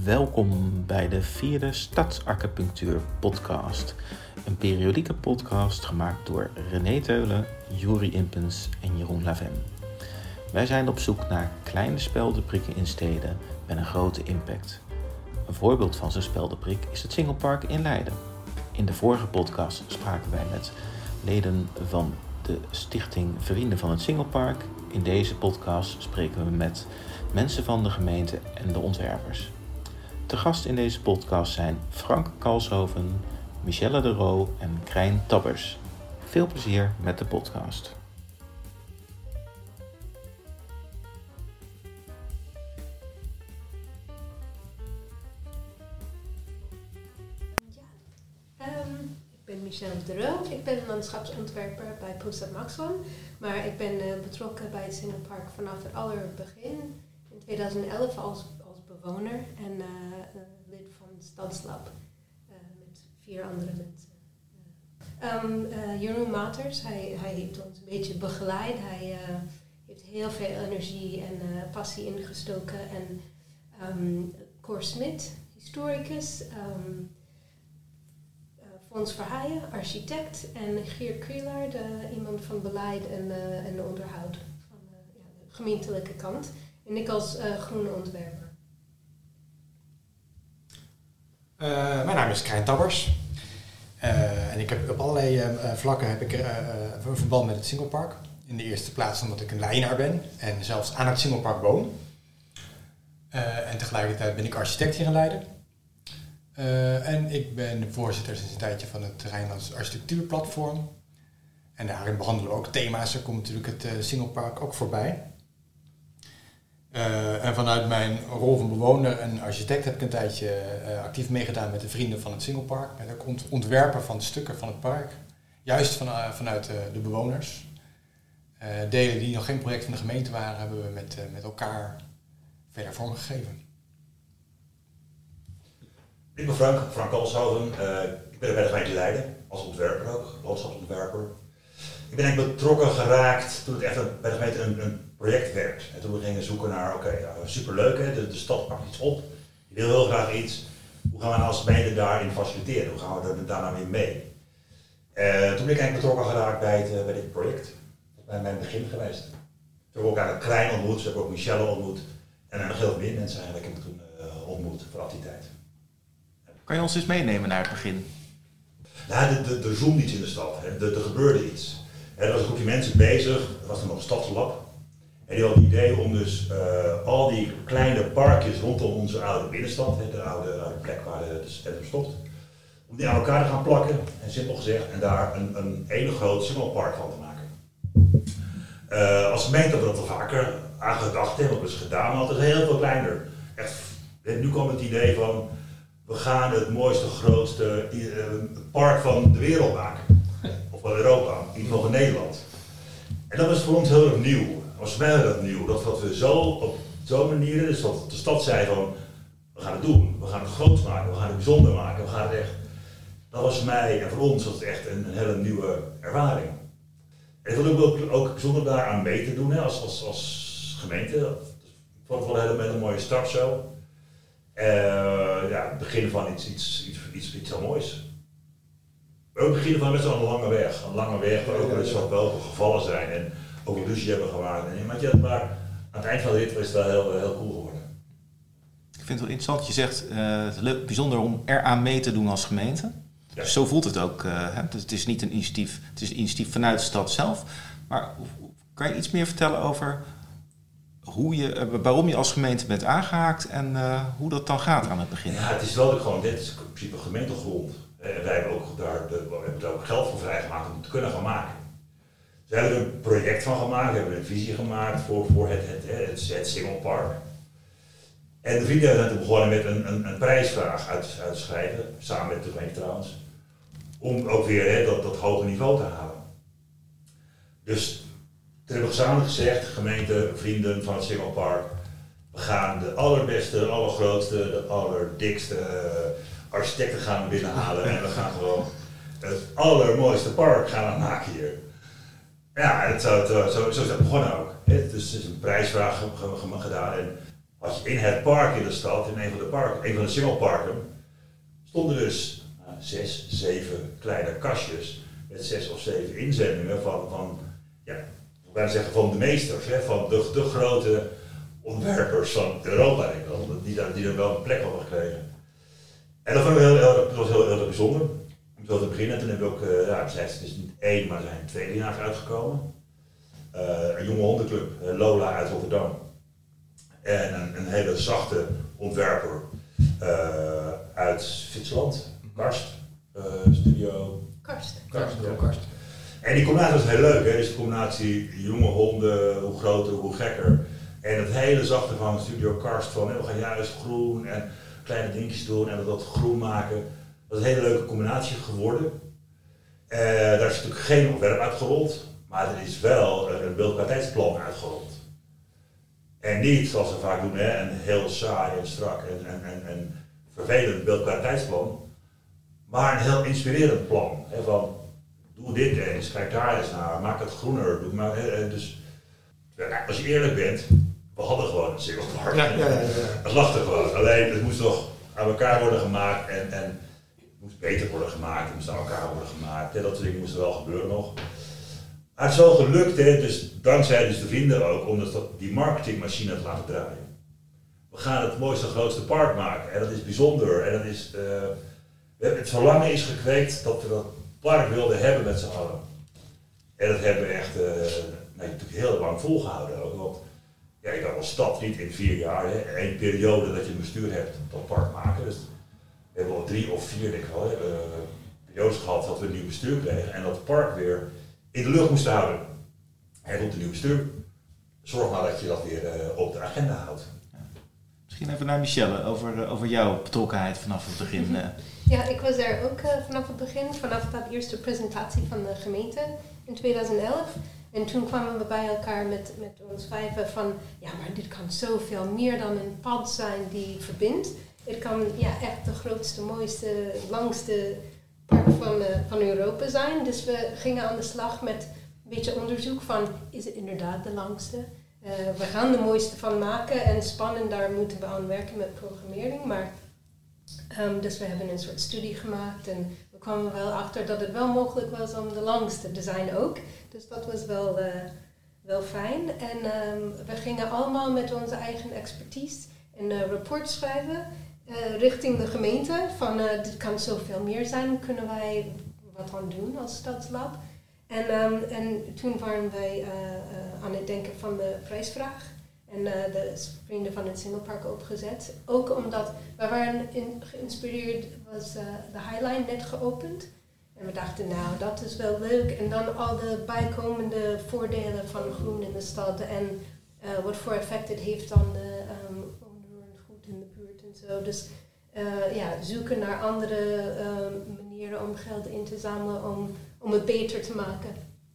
Welkom bij de 4e Stadsacupunctuur podcast. Een periodieke podcast gemaakt door René Teulen, Juri Impens en Jeroen Lavem. Wij zijn op zoek naar kleine speldenprikken in steden met een grote impact. Een voorbeeld van zo'n speldenprik is het Singelpark in Leiden. In de vorige podcast spraken wij met leden van de stichting Vrienden van het Singelpark. In deze podcast spreken we met mensen van de gemeente en de ontwerpers. Te gast in deze podcast zijn Frank Kalshoven, Michelle de Roo en Krijn Tabbers. Veel plezier met de podcast. Ik ben Michelle de Roo. Ik ben landschapsontwerper bij Poeststad Maximum. Maar ik ben betrokken bij het Singelpark vanaf het allerbegin. In 2011 als bewoner en lid van Stadslab met 4 andere mensen. Jeroen Maters, hij heeft ons een beetje begeleid. Hij heeft heel veel energie en passie ingestoken. En Cor Smit, historicus. Fons Verheijen, architect. En Geert Krielaar, iemand van beleid en onderhoud van de gemeentelijke kant. En ik als groene ontwerper. Mijn naam is Krijn Tabbers. En ik heb op allerlei vlakken heb ik een verband met het Singelpark. In de eerste plaats omdat ik een Leidenaar ben en zelfs aan het Singelpark woon. En tegelijkertijd ben ik architect hier in Leiden. En ik ben voorzitter sinds een tijdje van het Rijnlands Architectuurplatform. En daarin behandelen we ook thema's. Er komt natuurlijk het Singelpark ook voorbij. En vanuit mijn rol van bewoner en architect heb ik een tijdje actief meegedaan met de Vrienden van het Singelpark. Met ook ontwerpen van stukken van het park. Juist vanuit de bewoners. Delen die nog geen project van de gemeente waren, hebben we met elkaar verder vormgegeven. Ik ben Frank Kalshoven. Ik ben bij de gemeente Leiden, als ontwerper ook, landschapsontwerper. Ik ben eigenlijk betrokken geraakt toen het echt bij de gemeente een project werd. En toen we gingen zoeken naar, superleuk hè, de stad pakt iets op. Je wil heel graag iets. Hoe gaan we nou als gemeente daarin faciliteren? Hoe gaan we daar nou weer mee? Toen ben ik eigenlijk betrokken geraakt bij dit project. Dat is bij mijn begin geweest. Toen hebben we ook aan Krijn ontmoet, we hebben ook Michelle ontmoet. En nog heel veel meer mensen eigenlijk heb ik toen ontmoet vanaf die tijd. Kan je ons eens meenemen naar het begin? Nou, er zoomde iets in de stad. Hè. Er gebeurde iets. Er was een groepje mensen bezig, er was nog een stadslab. En die had het idee om dus al die kleine parkjes rondom onze oude binnenstad, de oude plek waar de centrum stopt, om die aan elkaar te gaan plakken, en simpel gezegd, en daar een hele groot singelpark van te maken. Als gemeente hebben we dat al vaker aan gedacht, hebben we het eens gedaan, maar het is heel veel kleiner. Echt, nu kwam het idee van, we gaan het mooiste, grootste park van de wereld maken. Of van Europa, in ieder geval van Nederland. En dat was voor ons heel erg nieuw. Dat was voor mij heel erg nieuw. Dat we zo op zo'n manier, dus dat de stad zei van, we gaan het doen. We gaan het groot maken, we gaan het bijzonder maken. We gaan het echt, dat was voor mij en voor ons was het echt een hele nieuwe ervaring. En ik wil ook bijzonder daaraan mee te doen hè, als gemeente. Ik vond het wel een hele mooie start zo. Het begin van iets heel moois. We ook beginnen van best wel een lange weg. Een lange weg waar ook wel veel gevallen zijn en ook een ruzie hebben gemaakt. Maar aan het eind van de rit is het wel heel cool geworden. Ik vind het wel interessant. Je zegt het is leuk, bijzonder om eraan mee te doen als gemeente. Ja. Dus zo voelt het ook. Het is niet een initiatief, het is een initiatief vanuit de stad zelf. Maar kan je iets meer vertellen over waarom je als gemeente bent aangehaakt en hoe dat dan gaat aan het begin? Ja, het is wel gewoon, dit is in principe gemeentegrond. En wij hebben ook daar ook geld voor vrijgemaakt om het te kunnen gaan maken. Dus we hebben er een project van gemaakt, we hebben een visie gemaakt voor het Singelpark. En de vrienden zijn toen begonnen met een prijsvraag uit te schrijven, samen met de gemeente trouwens, om ook weer dat hoge niveau te halen. Dus toen hebben we gezamenlijk gezegd, gemeente, vrienden van het Singelpark, we gaan de allerbeste, de allergrootste, de allerdikste architecten gaan binnenhalen en we gaan gewoon het allermooiste park gaan maken hier. Ja, zo is dat begonnen ook. Dus het is een prijsvraag gedaan en Had je in het park in de stad, in een van de singelparken, stonden dus 6, 7 kleine kastjes met 6 of 7 inzendingen van de meesters, van de grote ontwerpers van Europa, die er wel een plek hadden gekregen. En dat vond ik heel bijzonder. Om zo te beginnen, toen hebben we ook, het is niet 1, maar er zijn 2 winnaars uitgekomen. Een jonge hondenclub, Lola uit Rotterdam. En een hele zachte ontwerper uit Zwitserland, Karst, studio. Karst. En die combinatie was heel leuk, hè? Dus de combinatie jonge honden, hoe groter, hoe gekker. En het hele zachte van Studio Karst, van we gaan juist groen en kleine dingetjes doen en dat groen maken. Dat is een hele leuke combinatie geworden. Daar is natuurlijk geen ontwerp uitgerold, maar er is wel een beeldkwaliteitsplan uitgerold. En niet, zoals we vaak doen, een heel saai en strak en vervelend beeldkwaliteitsplan, maar een heel inspirerend plan. Van, doe dit eens, kijk daar eens naar, maak het groener. Dus als je eerlijk bent, we hadden gewoon een singelpark. Ja. Het lag er gewoon. Alleen het moest toch aan elkaar worden gemaakt en het moest beter worden gemaakt, het moest aan elkaar worden gemaakt. Dat soort dingen moesten wel gebeuren nog. Maar het is wel gelukt, dus dankzij de vrienden ook, om die marketingmachine te laten draaien. We gaan het mooiste, grootste park maken en dat is bijzonder. En dat is, het verlangen is gekweekt dat we dat park wilden hebben met z'n allen. En dat hebben we echt natuurlijk heel lang volgehouden ook. Want je kan als stad niet in 4 jaar, één periode dat je een bestuur hebt, dat park maken. Dus we hebben al 3 of 4 denk ik wel, periodes gehad dat we een nieuw bestuur kregen en dat het park weer in de lucht moesten houden. En op een nieuw bestuur, zorg maar dat je dat weer op de agenda houdt. Misschien even naar Michelle, over jouw betrokkenheid vanaf het begin. Ja, ik was daar ook vanaf het begin, vanaf dat eerste presentatie van de gemeente in 2011. En toen kwamen we bij elkaar met ons 5 van, maar dit kan zoveel meer dan een pad zijn die verbindt. Het kan echt de grootste, mooiste, langste park van Europa zijn. Dus we gingen aan de slag met een beetje onderzoek van, is het inderdaad de langste? We gaan er mooiste van maken en spannend, daar moeten we aan werken met programmering. Maar, dus we hebben een soort studie gemaakt en we kwamen wel achter dat het wel mogelijk was om de langste te zijn ook. Dus dat was wel fijn. En we gingen allemaal met onze eigen expertise een rapport schrijven richting de gemeente. Van dit kan zoveel meer zijn, kunnen wij wat aan doen als stadslab. En toen waren wij aan het denken van de prijsvraag. En de vrienden van het Singelpark opgezet. Ook omdat wij waren geïnspireerd, was de Highline net geopend. En we dachten, dat is wel leuk. En dan al de bijkomende voordelen van groen in de stad. En wat voor effect het heeft aan de goed in de buurt en zo. Dus zoeken naar andere manieren om geld in te zamelen om het beter te maken.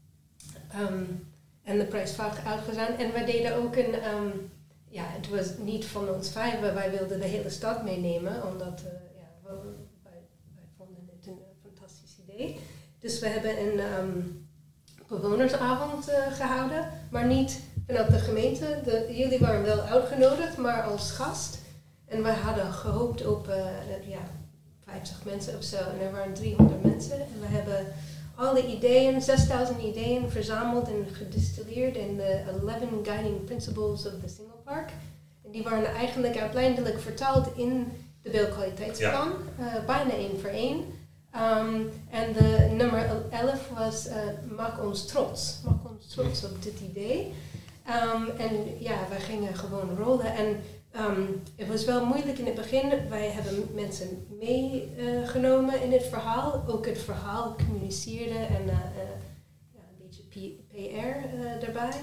En de prijsvraag uitgezet. En wij deden ook het was niet van ons 5, wij wilden de hele stad meenemen, omdat wij vonden het een fantastisch idee. Dus we hebben een bewonersavond gehouden, maar niet vanuit de gemeente. Jullie waren wel uitgenodigd, maar als gast. En we hadden gehoopt op 50 mensen of zo, en er waren 300 mensen. En we hebben alle ideeën, 6000 ideeën verzameld en gedistilleerd in de 11 Guiding Principles of the Singelpark. En die waren eigenlijk uiteindelijk vertaald in de beeldkwaliteitsplan, bijna 1 voor 1. En de nummer 11 was maak ons trots op dit idee. Wij gingen gewoon rollen. En het was wel moeilijk in het begin. Wij hebben mensen meegenomen in het verhaal. Ook het verhaal communiceren en een beetje PR erbij.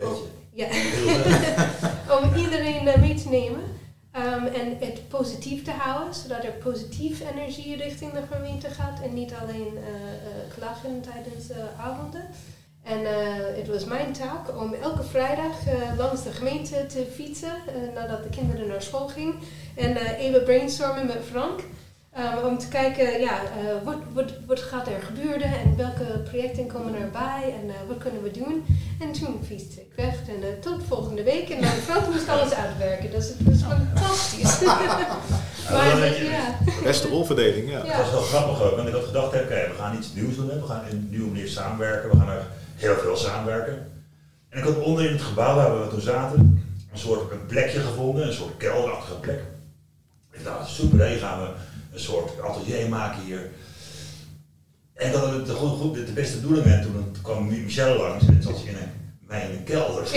Om iedereen mee te nemen. En het positief te houden, zodat er positief energie richting de gemeente gaat en niet alleen klagen tijdens avonden. En het was mijn taak om elke vrijdag langs de gemeente te fietsen nadat de kinderen naar school gingen. En even brainstormen met Frank Om te kijken, wat gaat er gebeuren en welke projecten komen erbij en wat kunnen we doen. En toen fietste ik weg en tot volgende week. En mijn vrouw moest alles uitwerken, dus het was fantastisch. Beste rolverdeling, ja. Het was wel grappig ook, want ik had gedacht, we gaan iets nieuws doen, we gaan op een nieuwe manier samenwerken, we gaan er heel veel samenwerken. En ik had onder in het gebouw waar we toen zaten, een plekje gevonden, een soort kelderachtige plek. Ik dacht, super, hier gaan we een soort atelier maken hier. En dat had de beste bedoelingen. En toen kwam Michelle langs en zat ze mij in een kelder. Het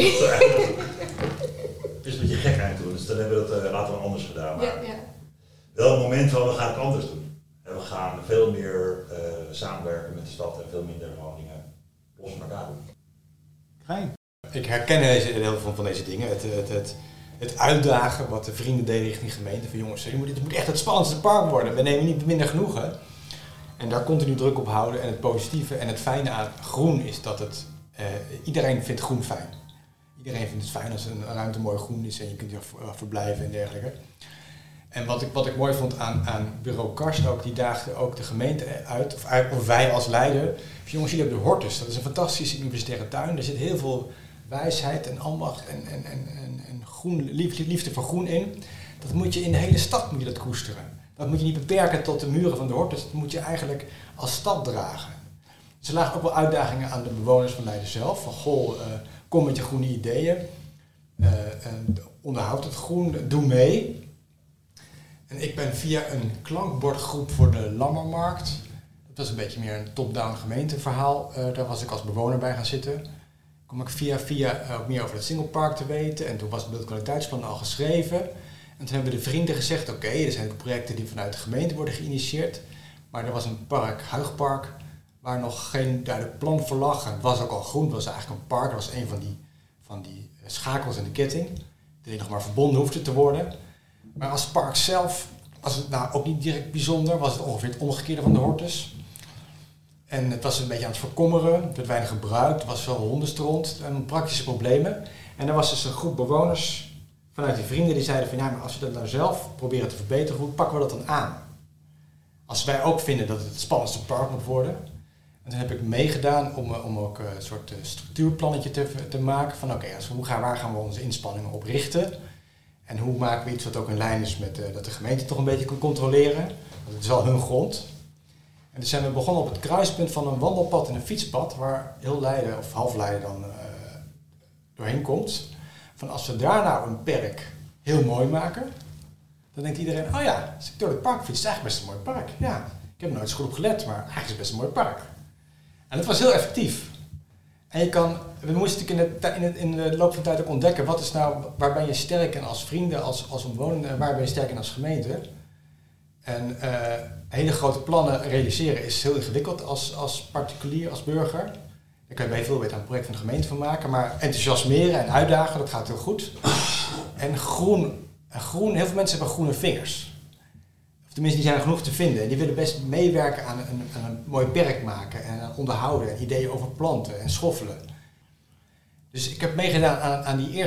is een beetje gek eigenlijk toen, dus dan hebben we dat later anders gedaan. Maar wel een moment van, we gaan het anders doen. En we gaan veel meer samenwerken met de stad en veel minder gewoon dingen los van elkaar doen. Fijn. Ik herken heel veel van deze dingen. Het uitdagen wat de vrienden deden richting de gemeente. Van jongens, dit moet echt het spannendste park worden. We nemen niet minder genoegen. En daar continu druk op houden. En het positieve en het fijne aan groen is dat iedereen vindt groen fijn. Iedereen vindt het fijn als een ruimte mooi groen is en je kunt hier verblijven en dergelijke. En wat ik mooi vond aan bureau Karst ook, die daagde ook de gemeente uit, of wij als Leiden. Jongens, jullie hebben de Hortus. Dat is een fantastische universitaire tuin. Er zit heel veel wijsheid en ambacht en groen, liefde voor groen in. Dat moet je in de hele stad dat koesteren. Dat moet je niet beperken tot de muren van de Hortus. Dat moet je eigenlijk als stad dragen. Dus er lagen ook wel uitdagingen aan de bewoners van Leiden zelf. Van kom met je groene ideeën. Onderhoud het groen, doe mee. En ik ben via een klankbordgroep voor de Lammermarkt. Dat was een beetje meer een top-down gemeenteverhaal. Daar was ik als bewoner bij gaan zitten. Kom ik via ook meer over het Singelpark te weten. En toen was het beeldkwaliteitsplan al geschreven. En toen hebben de vrienden gezegd, oké, er zijn ook projecten die vanuit de gemeente worden geïnitieerd. Maar er was een park, Huigpark, waar nog geen duidelijk plan voor lag. En het was ook al groen, het was eigenlijk een park. Dat was een van die schakels in de ketting. Die nog maar verbonden hoefde te worden. Maar als park zelf was het nou ook niet direct bijzonder. Was het ongeveer het omgekeerde van de Hortus. En het was een beetje aan het verkommeren. Het werd weinig gebruikt. Er was veel hondenstront en praktische problemen. En er was dus een groep bewoners vanuit die vrienden die zeiden van ja, maar als we dat nou zelf proberen te verbeteren, hoe pakken we dat dan aan? Als wij ook vinden dat het het spannendste park moet worden. En toen heb ik meegedaan om ook een soort structuurplannetje te maken van oké, waar gaan we onze inspanningen op richten? En hoe maken we iets wat ook in lijn is met dat de gemeente toch een beetje kan controleren? Want het is wel hun grond. En dus zijn we begonnen op het kruispunt van een wandelpad en een fietspad, waar heel Leiden of half Leiden dan doorheen komt. Van als we daar nou een perk heel mooi maken, dan denkt iedereen, oh ja, als ik door het park fiets, is eigenlijk best een mooi park. Ja, ik heb er nooit zo goed op gelet, maar eigenlijk is het best een mooi park. En dat was heel effectief. En we moesten in de loop van de tijd ook ontdekken, wat is nou, waar ben je sterk in als vrienden, als omwonenden, en waar ben je sterk in als gemeente. En hele grote plannen realiseren is heel ingewikkeld als particulier, als burger. Daar kan je veel beter aan het project van de gemeente van maken, maar enthousiasmeren en uitdagen, dat gaat heel goed. En groen, heel veel mensen hebben groene vingers. Of tenminste, die zijn er genoeg te vinden. En die willen best meewerken aan een mooi perk maken en aan onderhouden en ideeën over planten en schoffelen. Dus ik heb meegedaan aan die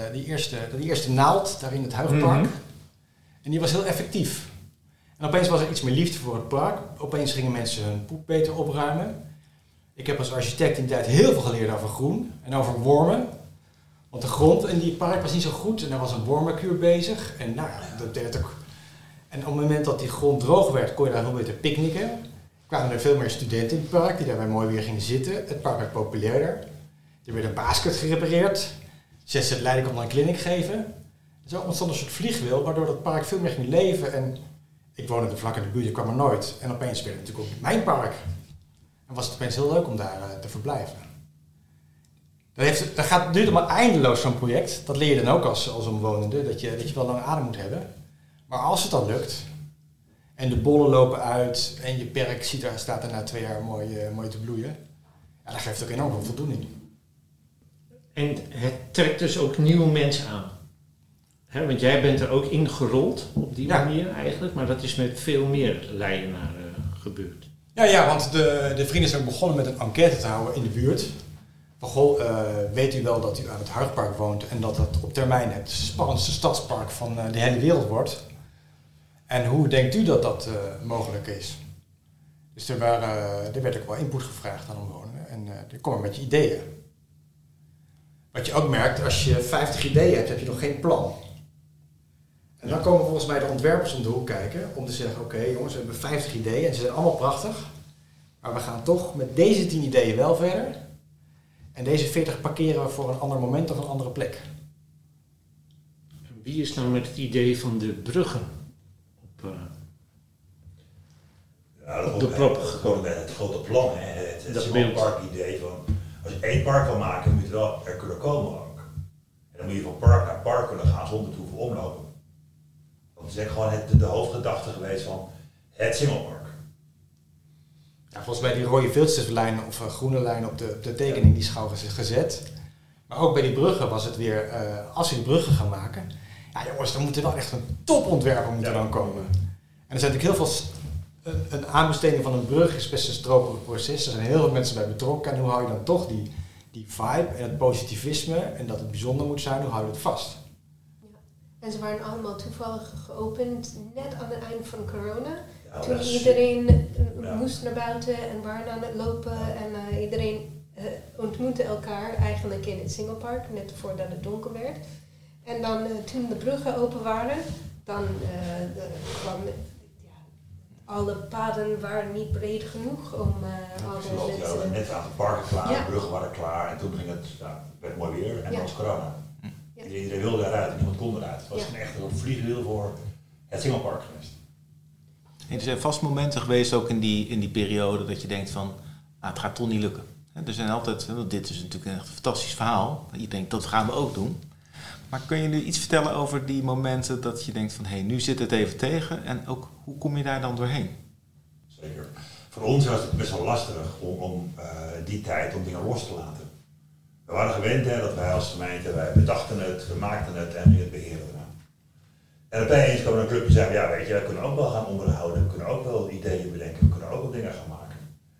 eerste naald daar in het Huigpark. Mm-hmm. En die was heel effectief. En opeens was er iets meer liefde voor het park. Opeens gingen mensen hun poep beter opruimen. Ik heb als architect in die tijd heel veel geleerd over groen en over wormen. Want de grond in die park was niet zo goed en er was een wormenkuur bezig. En nou ja, dat deed ook. En op het moment dat die grond droog werd, kon je daar heel beter picknicken. Er kwamen er veel meer studenten in het park die daarbij mooi weer gingen zitten. Het park werd populairder. Er werd een basket gerepareerd. ZZ Leiden kon dan een clinic geven. En zo ontstond een soort vliegwiel, waardoor het park veel meer ging leven. En ik woonde er vlak in de buurt, ik kwam er nooit. En opeens werd het natuurlijk ook mijn park. En was het opeens heel leuk om daar te verblijven. Dat duurt allemaal eindeloos zo'n project. Dat leer je dan ook als omwonende, dat je wel lang adem moet hebben. Maar als het dan lukt, en de bollen lopen uit, en je perk staat er na 2 jaar mooi te bloeien, ja, dat geeft ook enorm veel voldoening. En het trekt dus ook nieuwe mensen aan. Want jij bent er ook ingerold op die manier eigenlijk, maar dat is met veel meer Leidenaren gebeurd. Ja, want de vrienden zijn ook begonnen met een enquête te houden in de buurt. Van weet u wel dat u aan het Huigpark woont en dat het op termijn het spannendste stadspark van de hele wereld wordt? En hoe denkt u dat mogelijk is? Dus er werd ook wel input gevraagd aan omwonenden en er komen met je ideeën. Wat je ook merkt, als je 50 ideeën hebt, heb je nog geen plan. En dan komen volgens mij de ontwerpers om de hoek kijken om te zeggen, oké, jongens, we hebben 50 ideeën en ze zijn allemaal prachtig. Maar we gaan toch met deze 10 ideeën wel verder. En deze 40 parkeren we voor een ander moment of een andere plek. Wie is nou met het idee van de bruggen op de prop gewoon het grote plan, hè. Het Singelpark-idee van als je 1 park wil maken, moet je wel er kunnen komen ook. En dan moet je van park naar park kunnen gaan zonder te hoeven omlopen. Dat is echt gewoon de hoofdgedachte geweest van het Singelpark. Ja, volgens mij die rode filterslijn of groene lijn op de tekening die is gauw gezet. Maar ook bij die bruggen was het weer, als we die bruggen gaan maken, ja jongens, dan moet er wel echt een topontwerper dan komen. En er zijn natuurlijk heel veel, een aanbesteding van een brug is best een stroperig proces. Er zijn heel veel mensen bij betrokken en hoe hou je dan toch die vibe en het positivisme en dat het bijzonder moet zijn, hoe hou je het vast? Ja. En ze waren allemaal toevallig geopend net aan het einde van corona. Ja, toen iedereen moest naar buiten en waren aan het lopen en iedereen ontmoette elkaar eigenlijk in het Singelpark, net voordat het donker werd. En dan toen de bruggen open waren, dan kwam alle paden waren niet breed genoeg om net aan de parken klaar, de bruggen waren klaar en toen ging het, werd mooi weer en dan was corona. Ja. Iedereen wilde eruit en niemand kon eruit. Het was echt een vliegwiel voor het Singelpark geweest. En er zijn vast momenten geweest ook in die periode dat je denkt van, het gaat toch niet lukken. Er zijn altijd, dit is natuurlijk echt een fantastisch verhaal. Je denkt, dat gaan we ook doen. Maar kun je nu iets vertellen over die momenten dat je denkt van, nu zit het even tegen en ook hoe kom je daar dan doorheen? Zeker. Voor ons was het best wel lastig om die tijd om dingen los te laten. We waren gewend dat wij als gemeente, wij bedachten het, we maakten het en gingen het beheren eraan. En opeens kwam er een club die zei, weet je, we kunnen ook wel gaan onderhouden, we kunnen ook wel ideeën bedenken, we kunnen ook wel dingen gaan maken.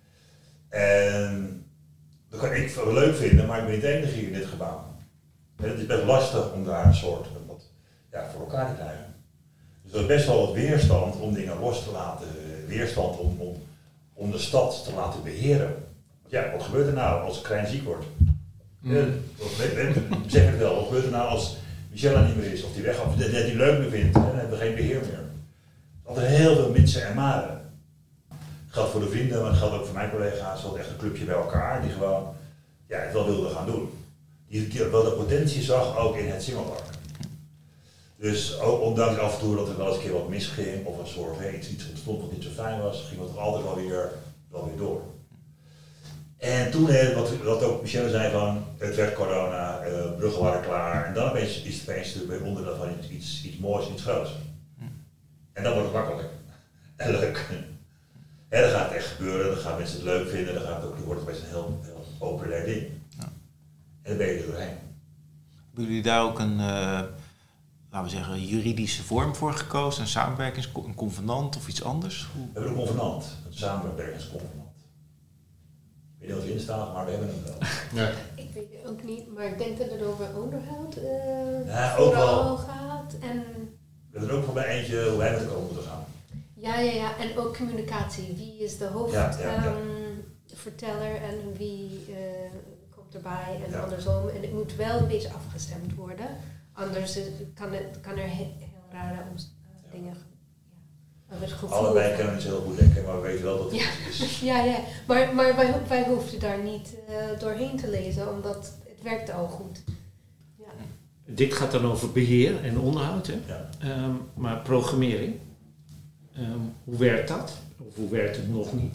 En dat kan ik wel leuk vinden, maar ik ben niet de enige hier in dit gebouw. En het is best lastig om daar een soort wat voor elkaar te krijgen. Dus er is best wel wat weerstand om dingen los te laten, weerstand om de stad te laten beheren. Want wat gebeurt er nou als Krijn ziek wordt? We zeggen het wel, wat gebeurt er nou als Michelle er niet meer is, of die weg, of die leuk meer vindt, dan hebben we geen beheer meer. Er zijn altijd heel veel mitsen en maren. Dat geldt voor de vrienden, maar dat geldt ook voor mijn collega's, wel echt een clubje bij elkaar die gewoon het wel wilden gaan doen. Die wel de potentie zag ook in het Singelpark. Dus ook ondanks af en toe dat er wel eens een keer wat misging of een soort iets ontstond wat niet zo fijn was, ging het toch altijd wel weer door. En toen, wat ook Michelle zei van, het werd corona, bruggen waren klaar en dan opeens is het opeens weer onderdeel van iets moois, iets groots. En dan wordt het makkelijk en leuk. En dan gaat het echt gebeuren, dan gaan mensen het leuk vinden, dan wordt het best een heel populair ding. Ja. En dan ben je er doorheen. Hebben jullie daar ook een, laten we zeggen, juridische vorm voor gekozen? Een convenant of iets anders? We hebben een convenant, een samenwerkingsconvenant. Ik weet niet of het in staat, maar we hebben hem wel. Ja. Ik weet het ook niet, maar ik denk dat het over onderhoud vooral gaat. En we hebben er ook voor mij eentje hoe wij met elkaar om moeten gaan. Ja, en ook communicatie. Wie is de hoofdverteller en wie komt erbij en andersom. En het moet wel een beetje afgestemd worden, anders kan er heel rare dingen. Allebei kunnen het heel goed denken, maar we weten wel dat het is. Ja. Maar wij hoefden daar niet doorheen te lezen, omdat het werkte al goed. Ja. Dit gaat dan over beheer en onderhoud, hè? Ja. Maar programmering, hoe werkt dat? Of hoe werkt het nog niet?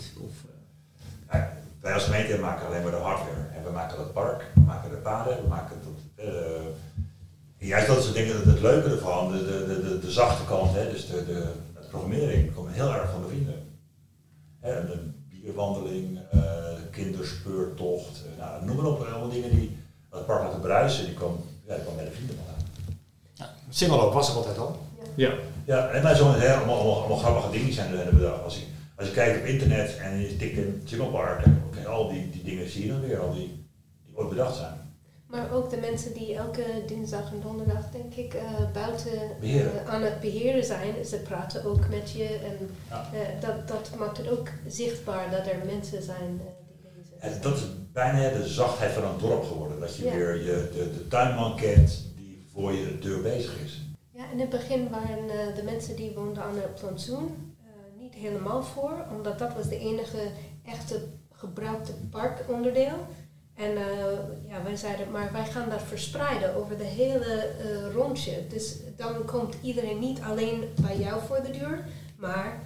Wij als gemeente maken alleen maar de hardware. En we maken het park, we maken de paden, we maken juist dat is denk ik het leuke ervan, de zachte kant, dus de programmering komt heel erg van de vrienden. De bierwandeling, kinderspeurtocht, noem maar op, allemaal dingen die het park laten bruisen, die kwam bij de vrienden vandaan. Ja, Singelloop was er altijd al. Ja, en wij zo'n allemaal grappige dingen zijn er bedacht. Als je kijkt op internet en je tikt in Singelpark, al die dingen zie je dan weer, al die ooit bedacht zijn. Maar ook de mensen die elke dinsdag en donderdag, denk ik, buiten aan het beheren zijn. Ze praten ook met je en dat maakt het ook zichtbaar dat er mensen zijn die bezig zijn. En dat is bijna de zachtheid van een dorp geworden. Dat je weer de tuinman kent die voor je deur bezig is. Ja, in het begin waren de mensen die woonden aan het plantsoen niet helemaal voor. Omdat dat was de enige echte gebruikte parkonderdeel. En wij zeiden, maar wij gaan dat verspreiden over de hele rondje. Dus dan komt iedereen niet alleen bij jou voor de deur, maar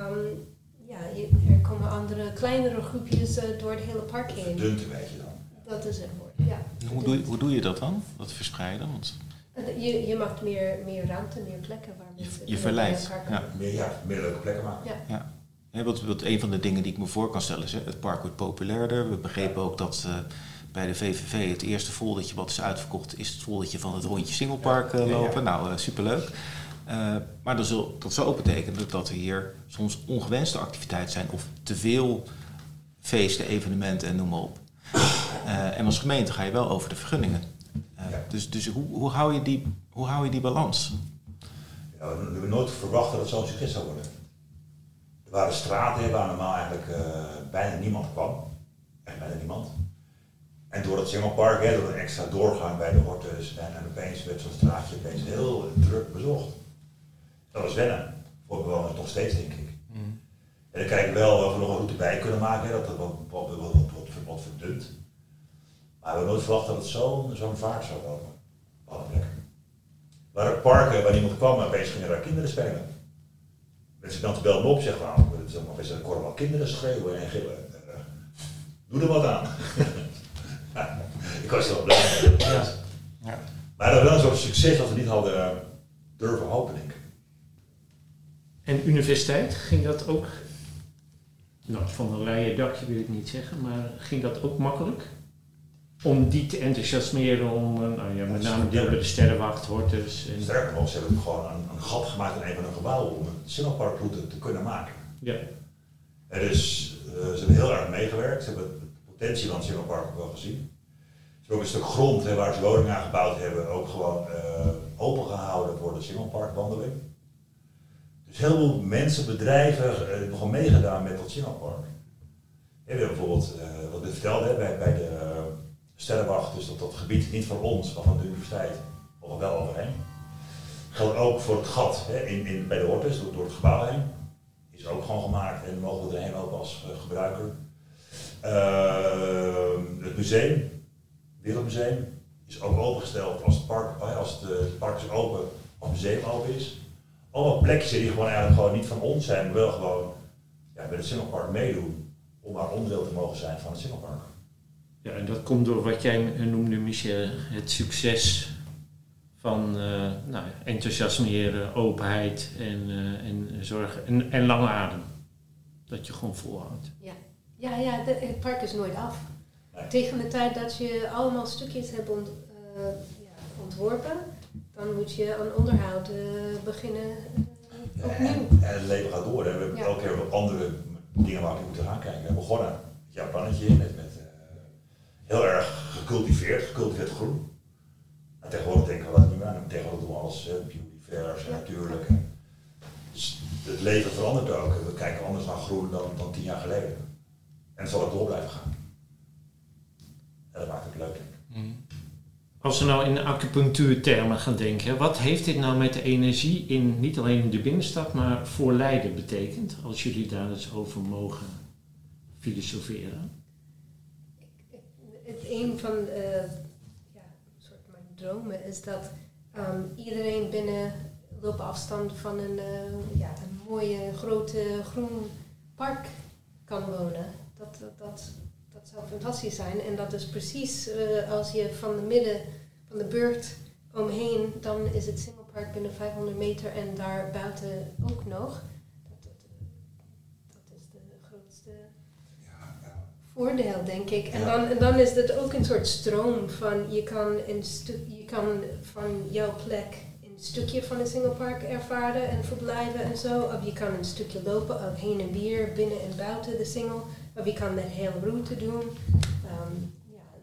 er komen andere, kleinere groepjes door het hele park heen. Verdunt een beetje dan. Dat is het woord, ja. Hoe doe je dat dan, dat verspreiden? Want je maakt meer ruimte, meer plekken waar mensen je verleidt. Meer leuke plekken maken. Ja. Ja, wat een van de dingen die ik me voor kan stellen is, het park wordt populairder. We begrepen ook dat bij de VVV het eerste foldertje wat is uitverkocht is het foldertje van het rondje Singelpark lopen. Nou, superleuk. Maar dat zou ook betekenen dat er hier soms ongewenste activiteiten zijn of te veel feesten, evenementen en noem maar op. En als gemeente ga je wel over de vergunningen. Dus hoe hou je die balans? Ja, we hebben nooit verwacht dat het zo'n succes zou worden. Er waren straten waar normaal eigenlijk bijna niemand kwam. Echt bijna niemand. En door het Singelpark, door een extra doorgang bij de Hortus en opeens werd zo'n straatje opeens heel druk bezocht. Dat was wennen. Voor bewoners nog steeds, denk ik. En dan kijken we wel of we nog een route bij kunnen maken, dat het wat verdunt. Maar we hebben nooit verwacht dat het zo'n vaart zou lopen. Op alle plekken. Er waren parken waar niemand kwam, maar opeens gingen daar kinderen spelen. Mensen dan te bellen op zeggen, het is ook best een korrel kinderen schreeuwen en gillen. Doe er wat aan. Ik was er wel blij mee. Ja. Maar dat was wel een soort succes dat we niet hadden durven hopen, denk ik. En universiteit, ging dat ook, van een leien dakje wil ik niet zeggen, maar ging dat ook makkelijk? Om die te enthousiasmeren om, met name deel bij de Sterrenwacht, Hortus. Sterker nog, ze hebben gewoon een gat gemaakt in een van hun gebouwen om een Singelparkroute te kunnen maken. Ja. En dus ze hebben heel erg meegewerkt, ze hebben de potentie van het Singelpark ook wel gezien. Ze hebben ook een stuk grond waar ze woningen aan gebouwd hebben, ook gewoon opengehouden voor de Singelparkwandeling. Dus heel veel mensen, bedrijven hebben gewoon meegedaan met dat Singelpark. We hebben bijvoorbeeld, wat ik vertelde bij de Sterrenwacht, dus dat gebied niet van ons, maar van de universiteit, of wel overheen. Geldt ook voor het gat bij de Hortus, door het gebouw heen. Is ook gewoon gemaakt en mogen we erheen ook als gebruiker. Het museum, Wereldmuseum, is ook opengesteld als het park is open, als het museum open is. Allemaal plekjes die gewoon niet van ons zijn, maar wel gewoon met het Singelpark meedoen om maar onderdeel te mogen zijn van het Singelpark. Ja, en dat komt door wat jij noemde, Michel, het succes van enthousiasmeren, openheid en zorg en lange adem. Dat je gewoon volhoudt. Het park is nooit af. Nee. Tegen de tijd dat je allemaal stukjes hebt ontworpen, dan moet je aan onderhoud beginnen opnieuw. En het leven gaat door. Hè. We hebben elke keer wat andere dingen waar we moeten gaan kijken. We hebben begonnen met jouw plannetje met heel erg gecultiveerd groen. En tegenwoordig denken we dat niet meer aan. Tegenwoordig doen we alles biodivers en natuurlijk. Dus het leven verandert ook. We kijken anders naar groen dan 10 jaar geleden. En het zal ook door blijven gaan. En dat maakt het leuk, denk ik. Als we nou in acupunctuurtermen gaan denken, wat heeft dit nou met de energie in niet alleen in de binnenstad, maar voor Leiden betekend? Als jullie daar eens over mogen filosoferen. Een van mijn dromen is dat iedereen binnen loopafstand van een mooie grote groen park kan wonen. Dat zou fantastisch zijn. En dat is precies als je van de midden van de burcht omheen, dan is het Singelpark binnen 500 meter en daar buiten ook nog. Dat is de grootste voordeel, denk ik. En dan is het ook een soort stroom van je kan van jouw plek een stukje van het Singelpark ervaren en verblijven en zo. Of je kan een stukje lopen, of heen en weer, binnen en buiten de Singel. Of je kan de hele route doen. Dat doe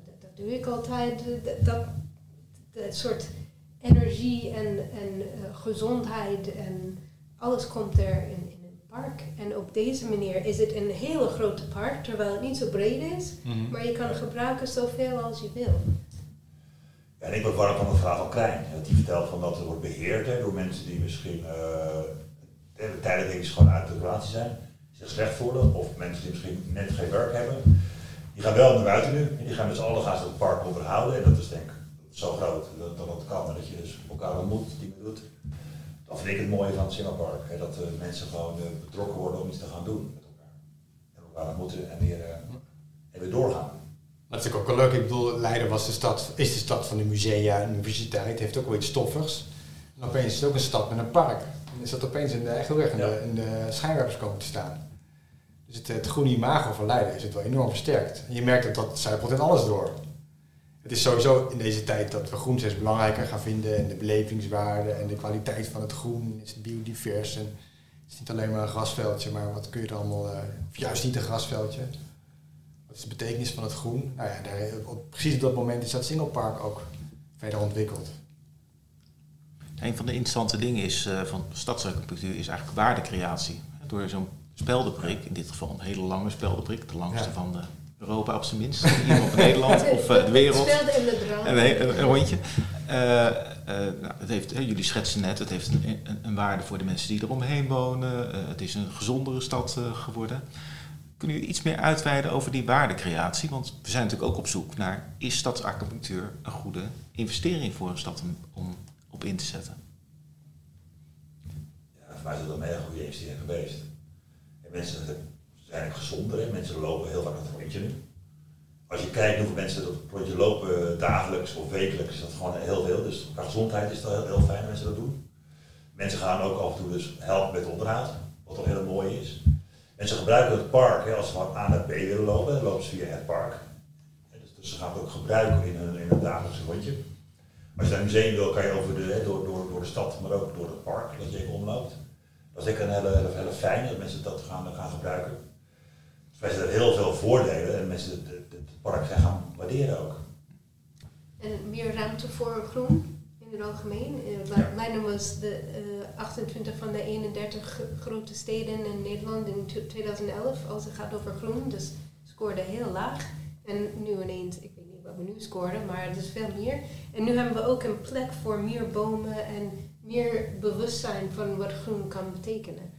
doe ik altijd. Dat soort energie en gezondheid en alles komt er in een park. En op deze manier is het een hele grote park, terwijl het niet zo breed is. Mm-hmm. Maar je kan gebruiken zoveel als je wil. Ja, en ik word warm van het verhaal van Krijn. Die vertelt van dat het wordt beheerd door mensen die misschien tijdelijk gewoon uit de relatie zijn, zich slecht voelen, of mensen die misschien net geen werk hebben. Die gaan wel naar buiten nu en die gaan met z'n allen gaan ze het park onderhouden. En dat is denk ik zo groot dat dat kan. En dat je dus elkaar ontmoet, dingen doet. Dat vind ik het mooie van het Singelpark. Dat mensen gewoon betrokken worden om iets te gaan doen met elkaar. En elkaar ontmoeten en weer doorgaan. Dat is natuurlijk ook wel leuk. Ik bedoel, Leiden is de stad van de musea en de universiteit. Heeft ook wel iets stoffigs. En opeens is het ook een stad met een park. En is dat opeens echt heel erg in de schijnwerpers komen te staan. Dus het groene imago van Leiden is het wel enorm versterkt. En je merkt dat zijpelt in alles door. Het is sowieso in deze tijd dat we groen steeds belangrijker gaan vinden. En de belevingswaarde en de kwaliteit van het groen. Is het biodivers. En het is niet alleen maar een grasveldje, maar wat kun je er allemaal... of juist niet een grasveldje. Wat is de betekenis van het groen? Nou ja, precies op dat moment is dat Singelpark ook verder ontwikkeld. Een van de interessante dingen is van stadsarchitectuur is eigenlijk waardecreatie. Door zo'n speldenprik, in dit geval een hele lange speldenprik, de langste van Europa op zijn minst, hier op Nederland of de wereld. Spelde in de droom. Een rondje. Het heeft, jullie schetsen net, het heeft een waarde voor de mensen die eromheen wonen. Het is een gezondere stad geworden. Kunnen jullie iets meer uitweiden over die waardecreatie? Want we zijn natuurlijk ook op zoek naar, is stadsarchitectuur een goede investering voor een stad om op in te zetten? Ja, voor mij is het een hele goede investering geweest. En mensen zijn gezonder, hè? Mensen lopen heel vaak het rondje nu. Als je kijkt hoeveel mensen dat rondje lopen dagelijks of wekelijks, is dat gewoon heel veel. Dus qua gezondheid is het heel fijn dat mensen dat doen. Mensen gaan ook af en toe dus helpen met onderhoud, wat toch heel mooi is. En ze gebruiken het park, hè, als ze van A naar B willen lopen, dan lopen ze via het park. Dus ze gaan het ook gebruiken in hun dagelijkse rondje. Als je naar een museum wil, kan je door de stad, maar ook door het park, dat je even omloopt. Dat is echt een hele fijn dat mensen dat gaan gebruiken. Dus wij zien er heel veel voordelen en mensen het park gaan waarderen ook. En meer ruimte voor groen in het algemeen. Leiden was de 28 van de 31 grote steden in Nederland in 2011 als het gaat over groen. Dus scoorde heel laag. En nu ineens, ik weet niet wat we nu scoren, maar het is veel meer. En nu hebben we ook een plek voor meer bomen en meer bewustzijn van wat groen kan betekenen.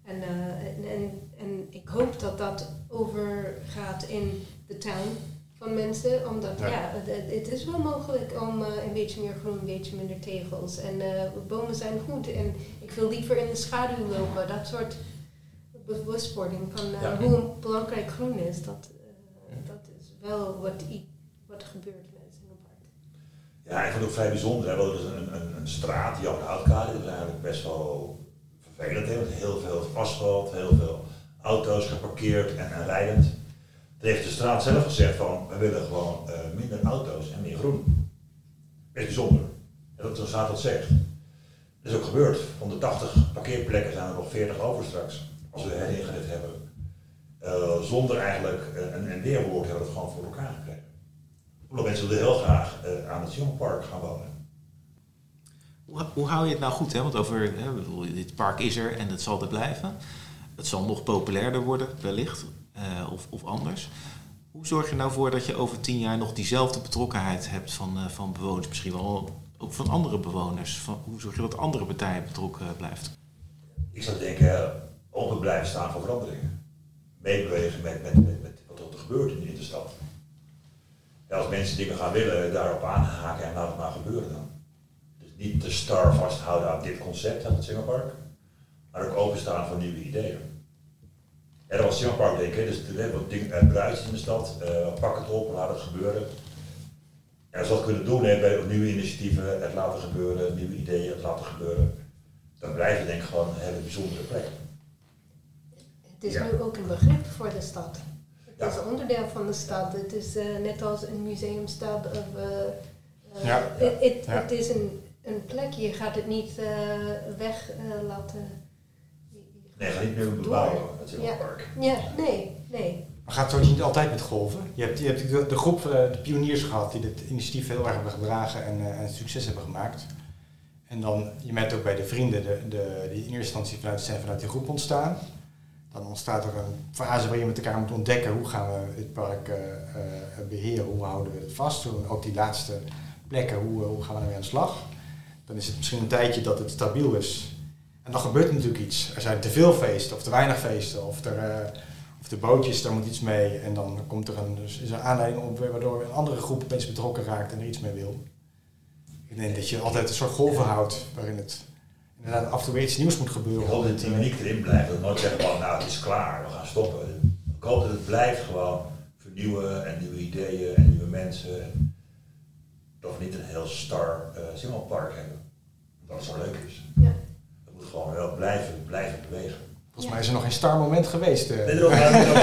En ik hoop dat dat overgaat in de tuin van mensen, omdat het is wel mogelijk om een beetje meer groen, een beetje minder tegels. En bomen zijn goed en ik wil liever in de schaduw lopen. Dat soort bewustwording van hoe belangrijk groen is, dat is wel wat gebeurt in het Singelpark. Ja, ik vond het ook vrij bijzonder. Hè? Dat is een straat, Jan Houtkade, dat is eigenlijk best wel vervelend. Hè? Met heel veel asfalt, heel veel auto's geparkeerd en rijdend. Toen heeft de straat zelf gezegd van, we willen gewoon minder auto's en meer groen. Best bijzonder. En dat de straat dat zegt. Dat is ook gebeurd. Van de 80 parkeerplekken zijn er nog 40 over straks. Als we heringericht hebben. Zonder eigenlijk een weerwoord hebben we het gewoon voor elkaar gekregen. Omdat mensen willen heel graag aan het Singelpark gaan wonen. Hoe hou je het nou goed? Hè? Want dit park is er en het zal er blijven. Het zal nog populairder worden, wellicht. Of anders. Hoe zorg je nou voor dat je over 10 jaar nog diezelfde betrokkenheid hebt van bewoners, misschien wel ook van andere bewoners? Hoe zorg je dat andere partijen betrokken blijft? Ik zou denken, open blijven staan voor veranderingen. Meebewegen met wat er gebeurt in de stad. Ja, als mensen dingen gaan willen, daarop aanhaken en laat het maar gebeuren dan. Dus niet te star vasthouden aan dit concept, aan het Singelpark, maar ook openstaan voor nieuwe ideeën. Ja, dat was Singelpark denk ik, dus wat dingen bruist in de stad, pak het op, laat het gebeuren. En als we dat kunnen doen, bij nieuwe initiatieven, het laten gebeuren, nieuwe ideeën, het laten gebeuren, dan blijft het denk ik gewoon een hele bijzondere plek. Het is nu ook een begrip voor de stad. Het is een onderdeel van de stad. Het is net als een museumstad. Het is een plek, je gaat het niet weg laten. Nee, ga niet meer bebouwen, het Singelpark. Nee. Maar gaat het niet altijd met golven? Je hebt de groep, de pioniers gehad die dit initiatief heel erg hebben gedragen en succes hebben gemaakt. En dan, je merkt ook bij de vrienden die in eerste instantie vanuit die groep ontstaan. Dan ontstaat er een fase waar je met elkaar moet ontdekken hoe gaan we dit park beheren, hoe houden we het vast. Ook die laatste plekken, hoe gaan we ermee aan de slag. Dan is het misschien een tijdje dat het stabiel is. En dan gebeurt er natuurlijk iets. Er zijn te veel feesten of te weinig feesten of de bootjes, daar moet iets mee. En dan komt is er aanleiding op waardoor een andere groep opeens betrokken raakt en er iets mee wil. Ik denk dat je altijd een soort golven houdt waarin het inderdaad af en toe weer iets nieuws moet gebeuren. Ik hoop dat die dynamiek erin blijft. Dat nooit zeggen van het is klaar, we gaan stoppen. Ik hoop dat het blijft gewoon vernieuwen en nieuwe ideeën en nieuwe mensen. En dat we niet een heel star Simmelpark hebben. Dat het zo leuk is. Ja. Dat moet gewoon wel blijven bewegen. Volgens mij is er nog geen star moment geweest. Nee, dat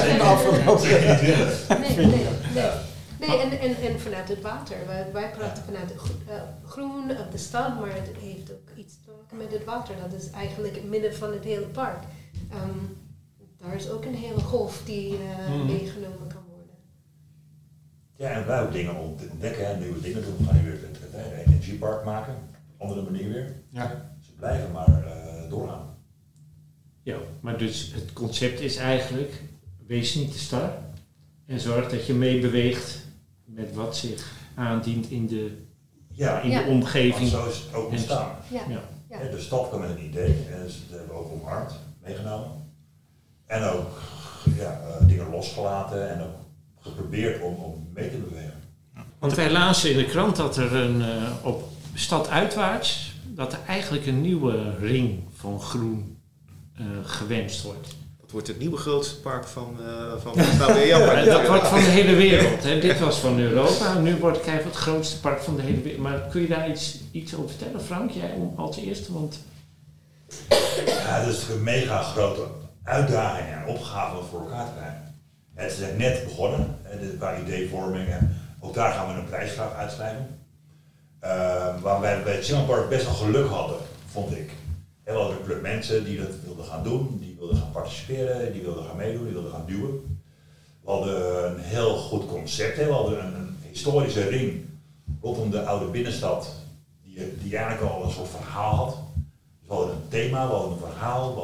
en vanuit het water. Wij praten vanuit het groen of de stad, maar het heeft ook iets te maken met het water. Dat is eigenlijk het midden van het hele park. Daar is ook een hele golf die meegenomen kan worden. Ja, en wij ook dingen ontdekken en nieuwe dingen doen. We gaan nu weer het energiepark maken. Op een andere manier weer. Ja. Ze blijven maar doorgaan. Ja, maar dus het concept is eigenlijk, wees niet te star en zorg dat je meebeweegt met wat zich aandient in de omgeving. Want zo is het ook ontstaan. Ja. De stad kwam met een idee en dat hebben we ook omarmd, meegenomen. En ook dingen losgelaten en ook geprobeerd om mee te bewegen. Want wij lazen in de krant dat er op staduitwaarts, dat er eigenlijk een nieuwe ring van groen gewenst wordt. Dat wordt het nieuwe grootste park van Japan. Dat wordt van de hele wereld. Hè. Dit was van Europa, nu krijgen we het grootste park van de hele wereld. Maar kun je daar iets over vertellen, Frank? Jij als eerste, want... Ja, dat is natuurlijk een mega grote uitdaging en opgave om voor elkaar te krijgen. Het is net begonnen, qua ideevorming. Ook daar gaan we een prijsvraag uitschrijven. Waar wij bij het Simmelpark best wel geluk hadden, vond ik. We hadden een club mensen die dat wilden gaan doen, die wilden gaan participeren, die wilden gaan meedoen, die wilden gaan duwen. We hadden een heel goed concept, we hadden een historische ring rondom de oude binnenstad, die eigenlijk al een soort verhaal had. Dus we hadden een thema, we hadden een verhaal, we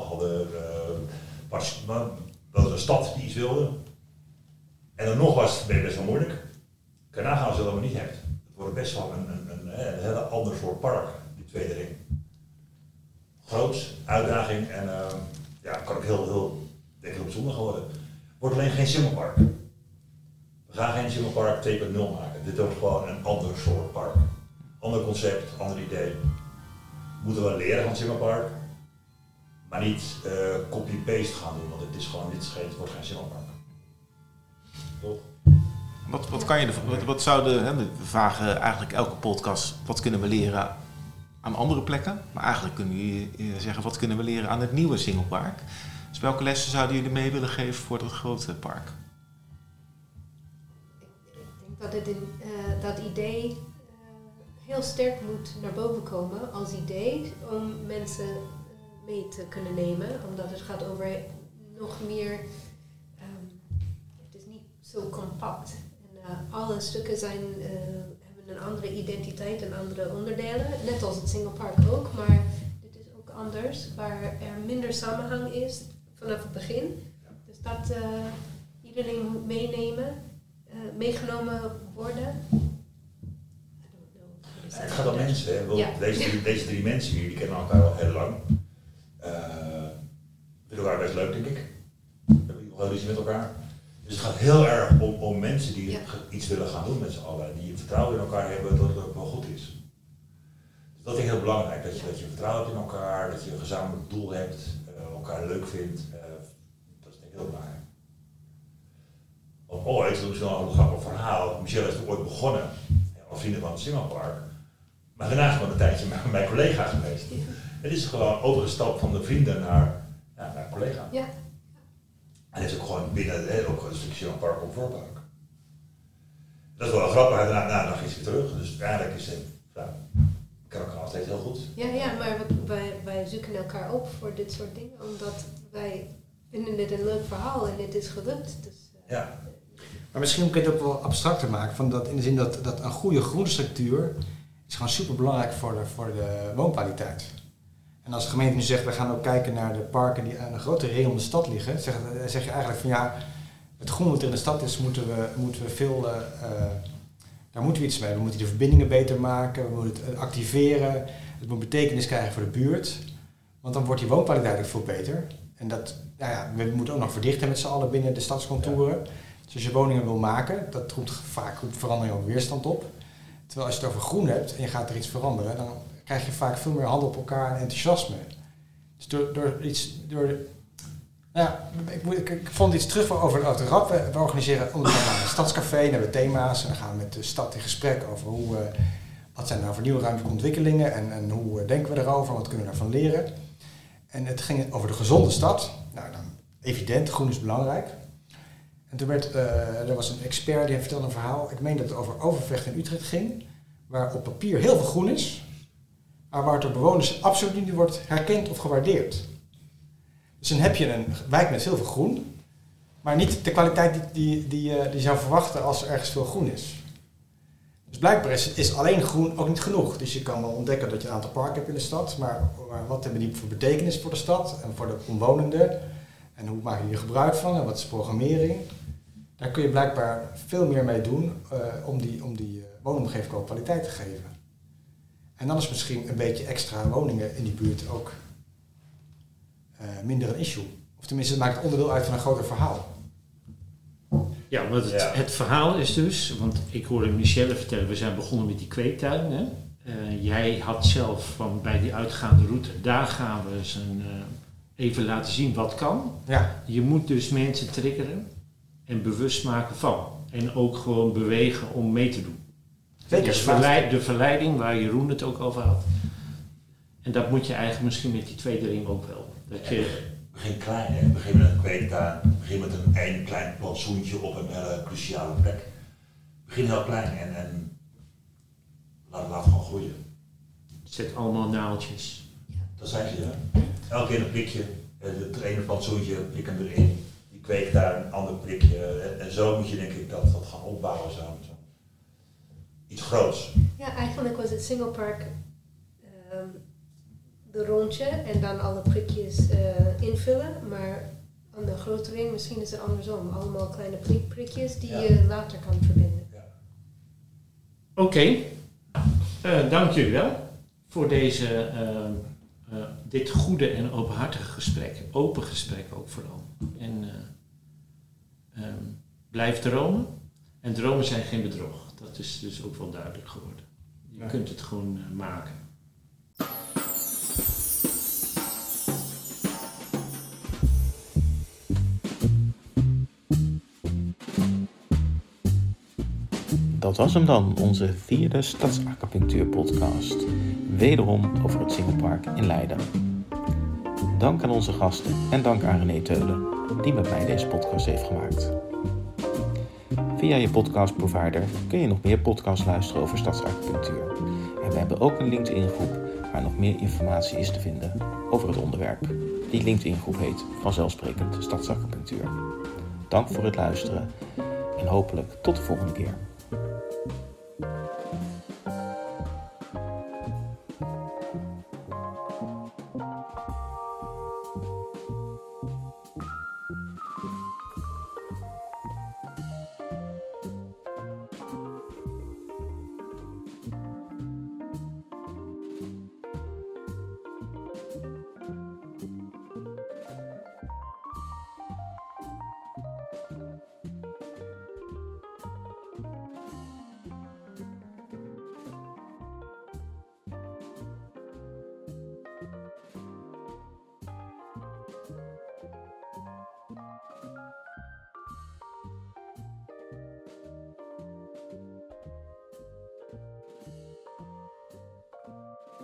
hadden een stad die iets wilde. En dan nog was het best wel moeilijk. Kan nagaan als je dat allemaal niet hebt. Het wordt best wel een hele ander soort park, die tweede ring. Groots, uitdaging en kan ook heel bijzonder geworden. Wordt alleen geen Simmelpark. We gaan geen Simmelpark 2.0 maken. Dit wordt gewoon een ander soort park. Ander concept, ander idee. Moeten we leren van Simmelpark, maar niet copy-paste gaan doen, want het wordt geen Simmelpark. Toch? Wat kan je wat zouden, we vragen eigenlijk elke podcast, wat kunnen we leren aan andere plekken? Maar eigenlijk kunnen jullie zeggen, wat kunnen we leren aan het nieuwe Singelpark? Dus welke lessen zouden jullie mee willen geven voor dat grote park? Ik denk dat dat idee heel sterk moet naar boven komen als idee om mensen mee te kunnen nemen. Omdat het gaat over nog meer, het is niet zo compact. En alle stukken hebben een andere identiteit en andere onderdelen. Net als het Singelpark ook, maar dit is ook anders. Waar er minder samenhang is vanaf het begin. Dus dat iedereen moet meegenomen worden. Het gaat om mensen. Hè. Deze drie mensen hier, die kennen elkaar al heel lang. Vinden elkaar best leuk, denk ik. We hebben wel ruzie met elkaar. Dus het gaat heel erg om mensen die iets willen gaan doen met z'n allen. Die vertrouwen in elkaar hebben dat het ook wel goed is. Dus dat is heel belangrijk. Dat je vertrouwen hebt in elkaar, dat je een gezamenlijk doel hebt, elkaar leuk vindt. Dat is denk ik heel belangrijk. Want ooit, dat is wel een grappig verhaal. Michel is ooit begonnen als vrienden van het Simmelpark. Maar daarna is gewoon een tijdje met mijn collega geweest. Het is gewoon overgestapt van de vrienden naar collega. Ja. En is ook gewoon binnen ook een stukje Simmelpark op voorpark. Dat is wel grappig, daarna ging ze weer terug. Dus eigenlijk is het, kan elkaar altijd heel goed. Ja, maar wij zoeken elkaar op voor dit soort dingen, omdat wij vinden dit een leuk verhaal en het is gelukt. Dus Ja. Maar misschien kun je het ook wel abstracter maken, van dat, in de zin dat een goede groenstructuur is gewoon super belangrijk voor de woonkwaliteit. En als de gemeente nu zegt, we gaan ook kijken naar de parken die aan een grote regio in de stad liggen, zeg je eigenlijk van ja, het groen wat er in de stad is, moeten we veel, daar moeten we iets mee. We moeten de verbindingen beter maken, we moeten het activeren, het moet betekenis krijgen voor de buurt. Want dan wordt die woonkwaliteit ook veel beter. En we moeten ook nog verdichten met z'n allen binnen de stadscontouren. Dus als je woningen wil maken, dat roept vaak verandering ook weerstand op. Terwijl als je het over groen hebt en je gaat er iets veranderen, dan krijg je vaak veel meer handen op elkaar en enthousiasme. Dus ik vond iets terug over de RAP. We organiseren onderzoek aan een stadscafé, dan hebben we thema's en dan gaan we met de stad in gesprek over wat zijn nou voor nieuwe ruimtelijke ontwikkelingen en hoe denken we erover, wat kunnen we daarvan leren. En het ging over de gezonde stad. Nou, dan evident, groen is belangrijk. En toen er was een expert die vertelde een verhaal, ik meen dat het over Overvecht in Utrecht ging, waar op papier heel veel groen is, maar waar het door bewoners absoluut niet wordt herkend of gewaardeerd. Dus dan heb je een wijk met heel veel groen, maar niet de kwaliteit die je zou verwachten als er ergens veel groen is. Dus blijkbaar is alleen groen ook niet genoeg. Dus je kan wel ontdekken dat je een aantal parken hebt in de stad, maar wat hebben die voor betekenis voor de stad en voor de omwonenden? En hoe maken die er gebruik van en wat is programmering? Daar kun je blijkbaar veel meer mee doen om die woonomgeving ook kwaliteit te geven. En dan is misschien een beetje extra woningen in die buurt ook minder een issue. Of tenminste, het maakt onderdeel uit van een groter verhaal. Ja, want het verhaal is dus, want ik hoorde Michelle vertellen, we zijn begonnen met die kweektuin. Hè? Jij had zelf van bij die uitgaande route, daar gaan we eens even laten zien wat kan. Ja. Je moet dus mensen triggeren en bewust maken van. En ook gewoon bewegen om mee te doen. Zeker. Dus de verleiding waar Jeroen het ook over had. En dat moet je eigenlijk misschien met die tweede ring ook wel. Dat je... Begin klein, hè? Begin met een kweektuin. Begin met een klein plantsoentje op een hele cruciale plek. Begin heel klein en laat het gewoon groeien. Zet allemaal naaldjes. Dat zijn ze, ja. Elke keer een prikje. Het ene plantsoentje, prik hem erin. Die kweektuin, een ander prikje. En zo moet je denk ik dat gaan opbouwen. Zo. Iets groots. Ja, eigenlijk was het Singlepark de rondje en dan alle prikjes invullen, maar aan de grote ring misschien is het andersom. Allemaal kleine prikjes die je later kan verbinden. Ja. Oké. Dank jullie wel voor dit goede en openhartige gesprek. Open gesprek ook vooral. En blijf dromen. En dromen zijn geen bedrog. Dat is dus ook wel duidelijk geworden. Je kunt het gewoon maken. Dat was hem dan, onze 4e Stadsacupunctuur podcast. Wederom over het Singlepark in Leiden. Dank aan onze gasten en dank aan René Teulen, die met mij deze podcast heeft gemaakt. Via je podcastprovider kun je nog meer podcasts luisteren over stadsacupunctuur. En we hebben ook een LinkedIn-groep waar nog meer informatie is te vinden over het onderwerp. Die LinkedIn-groep heet vanzelfsprekend Stadsacupunctuur. Dank voor het luisteren en hopelijk tot de volgende keer.